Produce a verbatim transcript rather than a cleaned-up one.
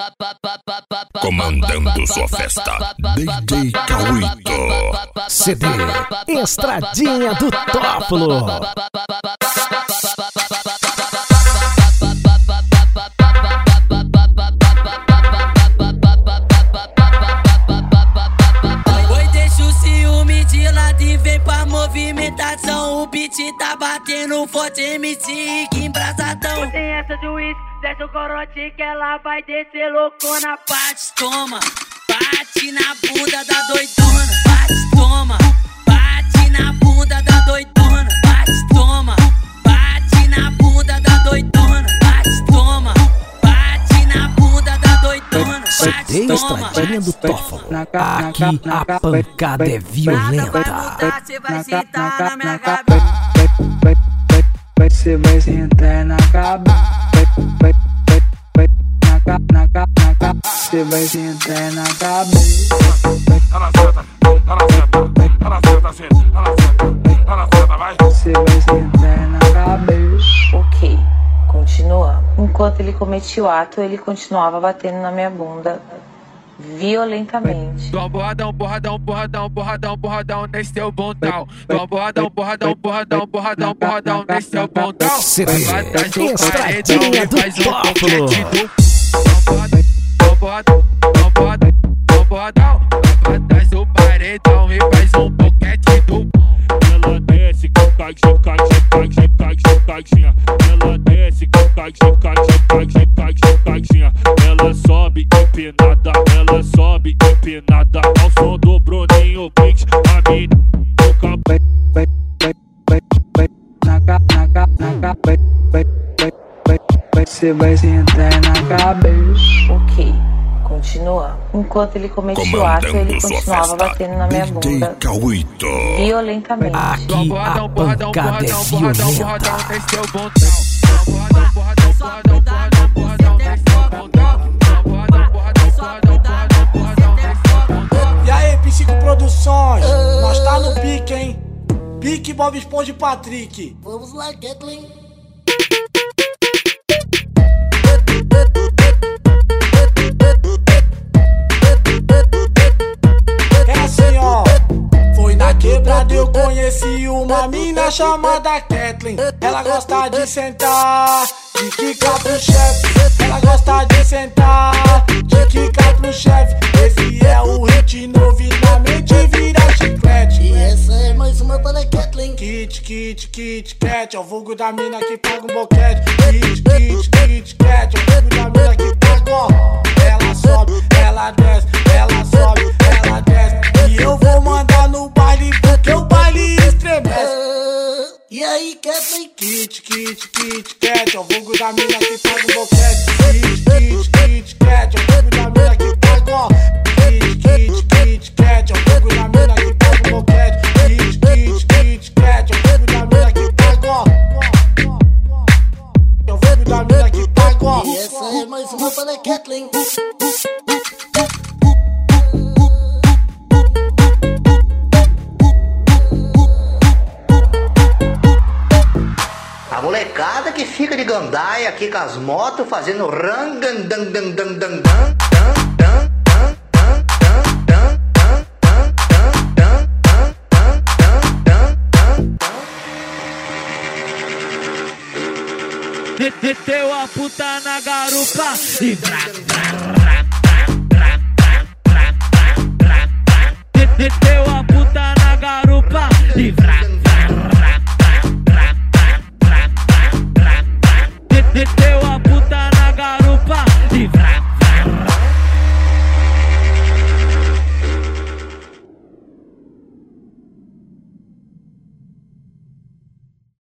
Comandando sua festa, D J Cauito. C D Estradinha do Tófilo. Oi, deixa o ciúme de lado e vem pra movimentação. O beat tá batendo forte, M C que embrasadão. Tem essa de uísque, desce o corote que ela vai descer loucona. Bate, toma, bate na bunda da doidona. Bate, toma, bate na bunda da doidona. Bate, toma, bate na bunda da doidona. Bate, toma, bate na bunda da doidona. C D Estradinha do Tófilo. Aqui a pancada é violenta. Cê vai sentar na minha cabeça. Você vai sentar na cabeça. Na capa, na capa, você vai sentar na cabeça. Ela senta, ela senta, ela senta, senta, ela senta, ela senta, vai. Você vai sentar na cabeça. Ok, continua. Enquanto ele cometia o ato, ele continuava batendo na minha bunda violentamente. Dá um borradão, borradão, borradão, borradão, borradão nesse teu bundão. Dá um borradão, borradão, borradão, borradão, borradão nesse teu bundão. C D Estradinha do Tófilo. Dá um borradão, dá um borradão, dá um borradão pra trás do paredão e faz um boquete do. Ela desce, que cai, que cai, que cai, que cai, que cai, que ela desce, que cai, que cai, que cai, que cai, que cai, ela sobe empinada, ela sobe empinada ao som do Bruninho Beat, a mina no campo. Na capa, na capa, na capa, você vai sentar na cabeça. Ok, continua. Enquanto ele cometia o ato, ele continuava batendo na minha bunda Cauito. violentamente. Aqui a pancada é violenta. nesse teu bundão. Borradão, borradão, borradão, borradão, borradão nesse teu bundão. Borradão, borradão, borradão, borradão, borradão nesse teu bundão. E aí, Psico Produções, nós tá no pique, hein? Pique Bob Esponja e Patrick. Vamos lá, Kathleen. É assim, ó. Foi na quebrada eu conheci uma mina chamada Kathleen. Ela gosta de sentar, de quicar pro chefe. Ela gosta de sentar, de quicar pro chefe. Esse é o hit novo e na mente vira chiclete. E essa é mais uma para Kathleen. Kit, kit, kit, cat, é o vulgo da mina que paga um boquete. Kit, kit, kit, cat, é o vulgo da mina que paga, ó. Ela sobe, ela desce, ela sobe, ela desce. E eu vou mandar no baile porque o baile estremece. Uh, e aí, Kathleen? Kit, kit, kit, cat, é o vulgo da mina que paga um boquete. Kit, kit, kit, cat, é o vulgo da mina que paga, ó. Kit, kit, kit, cat, é o vulgo da mina que paga um boquete. Kit, kit, kit, cat, é o vulgo da mina que paga, ó. É o vulgo da mina que paga, ó. E essa é mais uma para Kathleen. A molecada que fica de gandaia aqui com as motos fazendo rangandandandandandan. Meteu a puta na garupa e vrá, vrá, vrá. Meteu a puta na garupa e vrá, vrá, vrá, vrá, vrá, vrá, vrá. Meteu a